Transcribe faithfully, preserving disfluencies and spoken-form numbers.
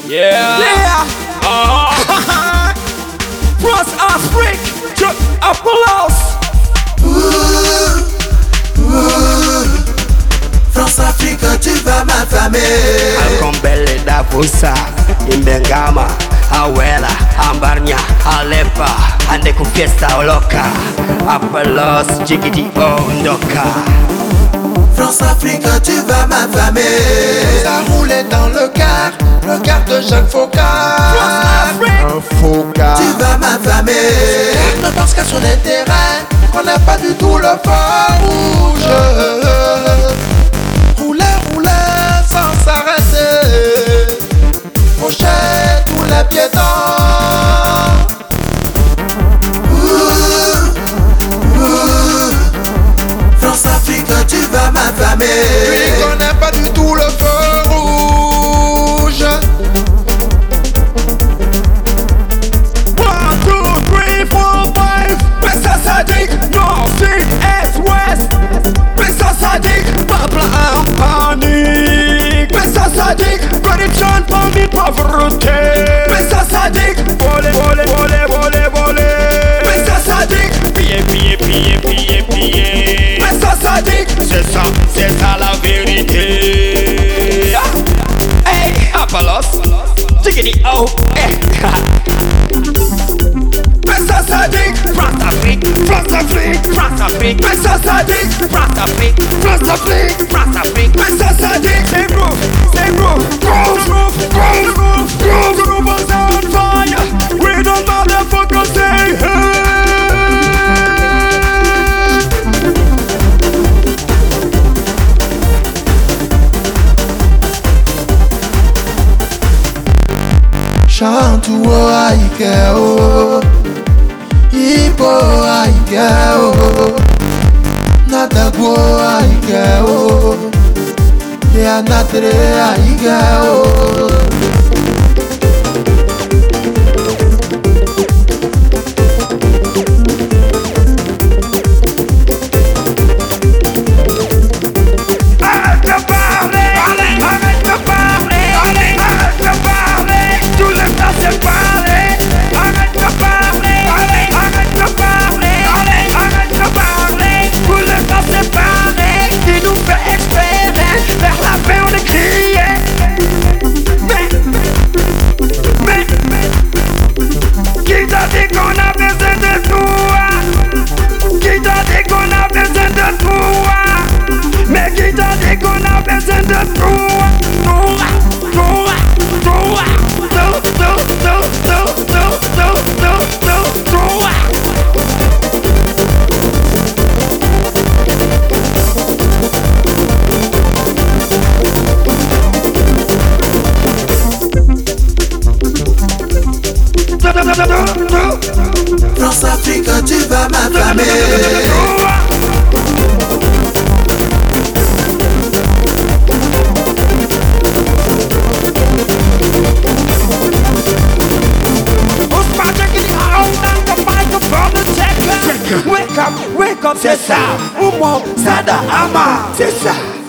Yeah. Yeah. Uh-huh. France Afrique. Je Apollos. France Afrique, tu vas m'affamer. Alcombele da Busa, Imbengama, Awela, Ambarnya, Alepa, Andeku Fiesta Oloka, Apollos, Jigidi Ondoka. France Afrique, tu vas m'affamer. Ça roulait dans le car, le car de Jacques Faucard. Un Faucard. Tu vas m'affamer. Ne pense qu'à sur les terrains, qu'on n'a pas du tout le feu rouge. Rouler, rouler sans s'arrêter. Faucher tous les piétons. France Afrique, tu vas m'affamer. Lui connaît pas du tout le feu rouge. One, two, three, four, five. Pesa Sadik, Nord, Sud, Est, Ouest. Pesa Sadik, peuple en panique. Pesa Sadik, religion parmi pauvreté. Pesa Sadik, voler, voler, voler, voler, voler. Pesa Sadik, piller, piller, piller, piller, piller. Pesa Sadik, c'est ça, c'est ça la vérité. Hey, Apollos, Jiggy oh, eh. Pesa Sadik, France Afrique, France Afrique, France Afrique. Pesa Sadik, France Afrique, France Afrique, France Afrique. Pesa Sadik, c'est groove, c'est groove, groove, groove, groove, groove, groove, groove is on fire. We don't motherfucker say hey. Chante ou aïke oh, Ipo aïke oh, Natago aïke oh, Ya natre aïke oh. Arrête de parler, arrête de parler, arrête de parler. Tout le temps c'est parler. Arrête de parler, arrête de parler, arrête de parler. Tout le temps c'est parler. Qui nous fait espérer vers la paix on est crié. Mais, mais, qui t'a dit qu'on a besoin de toi? Qui t'a dit qu'on a besoin de toi? Mais qui t'a dit qu'on a besoin de toi? Toi, toi, toi, toi, toi, toi, toi, toi, toi, toi, toi. France Afrique, tu vas m'affamer. Wake up, wake up, c'est ça. Oumo, Sada, Ama, c'est ça.